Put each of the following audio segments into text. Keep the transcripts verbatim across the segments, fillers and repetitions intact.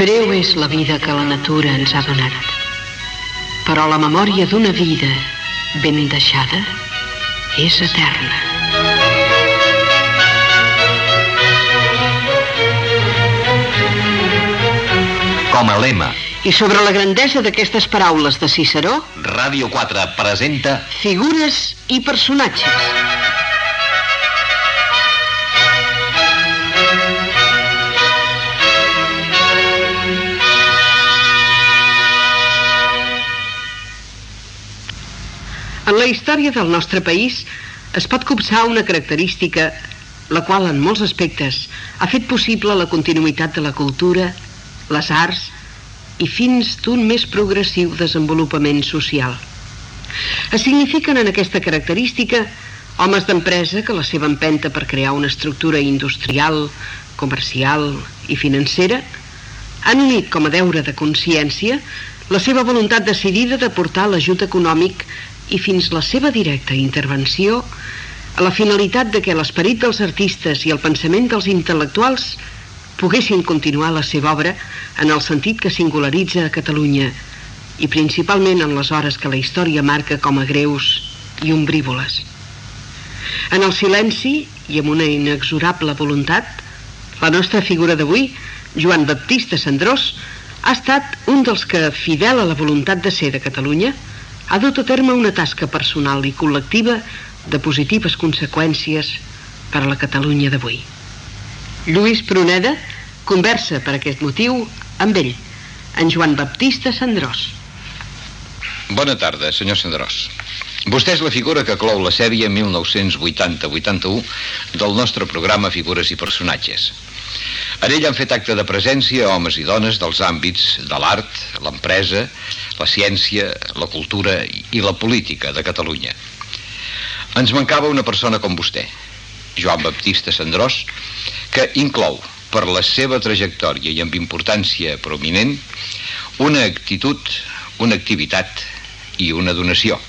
Breu és la vida que la natura ens ha donat, però la memòria d'una vida ben deixada és eterna. Com a lema. I sobre la grandesa d'aquestes paraules de Ciceró, Ràdio quatre presenta Figures i personatges. En la història del nostre país es pot copsar una característica la qual en molts aspectes ha fet possible la continuïtat de la cultura, les arts i fins d'un més progressiu desenvolupament social. Es signifiquen en aquesta característica homes d'empresa que la seva empenta per crear una estructura industrial, comercial i financera han unit com a deure de consciència la seva voluntat decidida d'aportar l'ajut econòmic i fins la seva directa intervenció a la finalitat de que l'esperit dels artistes i el pensament dels intel·lectuals poguessin continuar la seva obra en el sentit que singularitza a Catalunya i principalment en les hores que la història marca com a greus i ombrívoles. En el silenci i amb una inexorable voluntat, la nostra figura d'avui, Joan Baptista Cendrós, ha estat un dels que, fidel a la voluntat de ser de Catalunya, ha dut a terme una tasca personal i col·lectiva de positives conseqüències per a la Catalunya d'avui. Lluís Pruneda conversa per aquest motiu amb ell, en Joan Baptista Cendrós. Bona tarda, senyor Cendrós. Vostè és la figura que clou la sèrie mil nou-cents vuitanta vuitanta-u del nostre programa Figures i Personatges. En ell han fet acte de presència homes i dones dels àmbits de l'art, l'empresa, la ciència, la cultura i la política de Catalunya. Ens mancava una persona com vostè, Joan Baptista Cendrós, que inclou, per la seva trajectòria i amb importància prominent, una actitud, una activitat i una donació.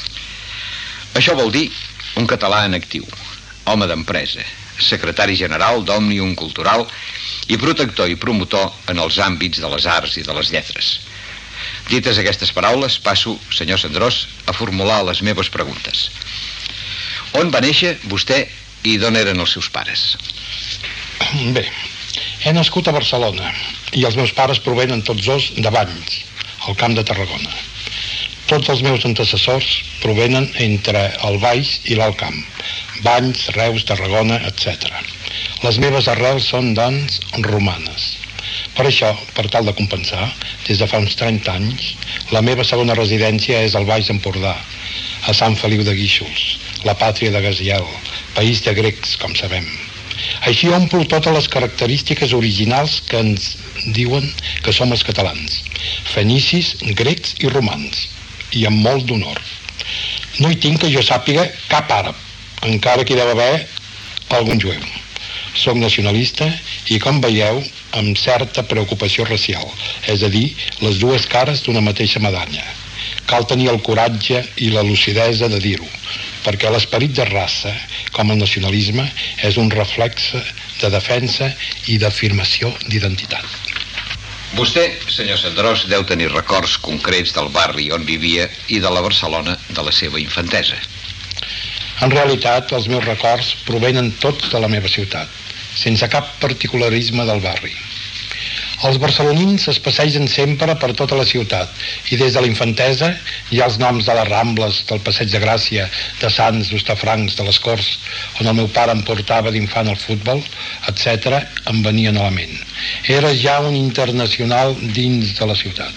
Això vol dir un català en actiu, home d'empresa, secretari general d'Òmnium Cultural i protector i promotor en els àmbits de les arts i de les lletres. Dites aquestes paraules, passo, senyor Cendrós, a formular les meves preguntes. On va néixer vostè i d'on eren els seus pares? Bé, he nascut a Barcelona i els meus pares provenen tots dos de Valls, al Camp de Tarragona. Tots els meus antecessors provenen entre el Baix i l'Alt Camp, Valls, Reus, Tarragona, etcètera. Les meves arrels són, doncs, romanes. Per això, per tal de compensar, des de fa uns trenta anys, la meva segona residència és al Baix Empordà, a Sant Feliu de Guíxols, la pàtria de Gaziel, país de grecs, com sabem. Així omplo totes les característiques originals que ens diuen que som els catalans, fenicis, grecs i romans, i amb molt d'honor. No hi tinc que jo sàpiga cap àrab, encara que hi deu haver algun jueu. Soc nacionalista i, com veieu, amb certa preocupació racial, és a dir, les dues cares d'una mateixa medalla. Cal tenir el coratge i la lucidesa de dir-ho, perquè l'esperit de raça, com el nacionalisme, és un reflex de defensa i d'afirmació d'identitat. Vostè, senyor Cendrós, deu tenir records concrets del barri on vivia i de la Barcelona de la seva infantesa. En realitat, els meus records provenen tots de la meva ciutat, sense cap particularisme del barri. Els barcelonins es passegen sempre per tota la ciutat i des de la infantesa hi ha els noms de les Rambles, del Passeig de Gràcia, de Sants, d'Hostafrancs, de les Corts, on el meu pare em portava d'infant al futbol, etcètera, em venien a la ment. Era ja un internacional dins de la ciutat.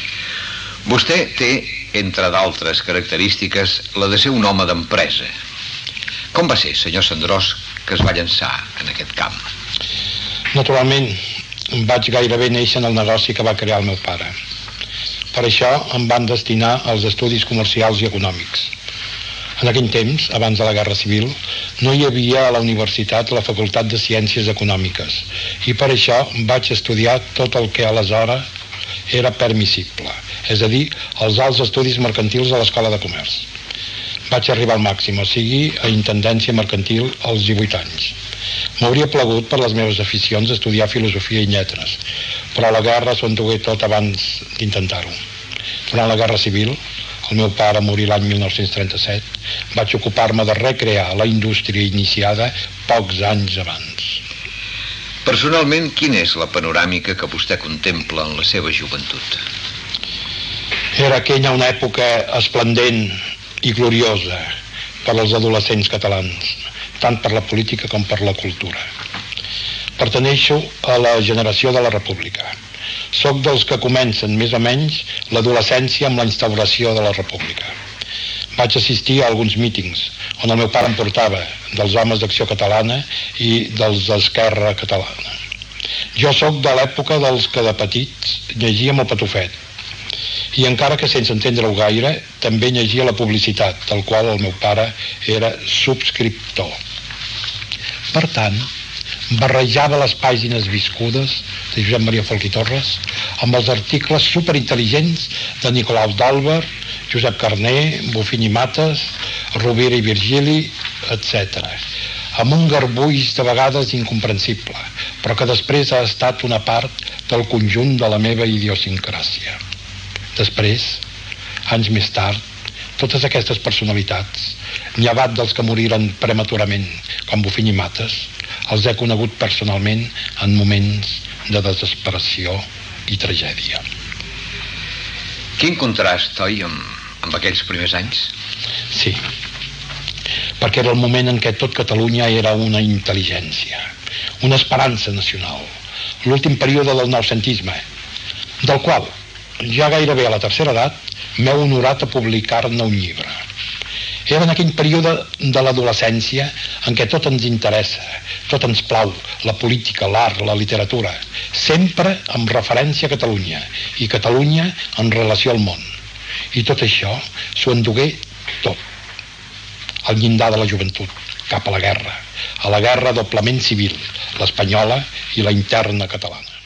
Vostè té, entre d'altres característiques, la de ser un home d'empresa. Com va ser, senyor Cendrós, que es va llançar en aquest camp? Naturalment, vaig gairebé néixer en el negoci que va crear el meu pare. Per això em van destinar als estudis comercials i econòmics. En aquell temps, abans de la Guerra Civil, no hi havia a la universitat la Facultat de Ciències Econòmiques i per això vaig estudiar tot el que aleshores era permissible, és a dir, els alts estudis mercantils a l'Escola de Comerç. Vaig arribar al màxim, o sigui, a intendència mercantil als divuit anys. M'hauria plagut per les meves aficions estudiar filosofia i lletres, però la guerra s'ho endugué tot abans d'intentar-ho. Durant la Guerra Civil, el meu pare morí l'any mil nou-cents trenta-set, vaig ocupar-me de recrear la indústria iniciada pocs anys abans. Personalment, quina és la panoràmica que vostè contempla en la seva joventut? Era aquella una època esplendent i gloriosa per als adolescents catalans, tant per la política com per la cultura. Pertaneixo a la generació de la República. Soc dels que comencen més o menys l'adolescència amb la instauració de la República. Vaig assistir a alguns mítings on el meu pare em portava dels homes d'Acció Catalana i dels d'Esquerra Catalana. Jo sóc de l'època dels que de petits llegíem el Patufet i encara que sense entendre-ho gaire també llegia la publicitat, del qual el meu pare era subscriptor. Per tant, barrejava les pàgines viscudes de Josep Maria Folch i Torres amb els articles superintel·ligents de Nicolau d'Alber, Josep Carner, Bufill i Mates, Rovira i Virgili, etcètera, amb un garbuix de vegades incomprensible, però que després ha estat una part del conjunt de la meva idiosincràsia. Després, anys més tard, totes aquestes personalitats, llevat dels que moriren prematurament, com Bufill i Mates, els he conegut personalment en moments de desesperació i tragèdia. Quin contrast, oi, amb, amb aquells primers anys? Sí, perquè era el moment en què tot Catalunya era una intel·ligència, una esperança nacional, l'últim període del noucentisme, del qual, ja gairebé a la tercera edat, m'heu honorat a publicar-ne un llibre. Era en aquell període de l'adolescència en què tot ens interessa, tot ens plau, la política, l'art, la literatura, sempre amb referència a Catalunya i Catalunya en relació al món. I tot això s'ho endugué tot, al llindar de la joventut, cap a la guerra, a la guerra doblement civil, l'espanyola i la interna catalana.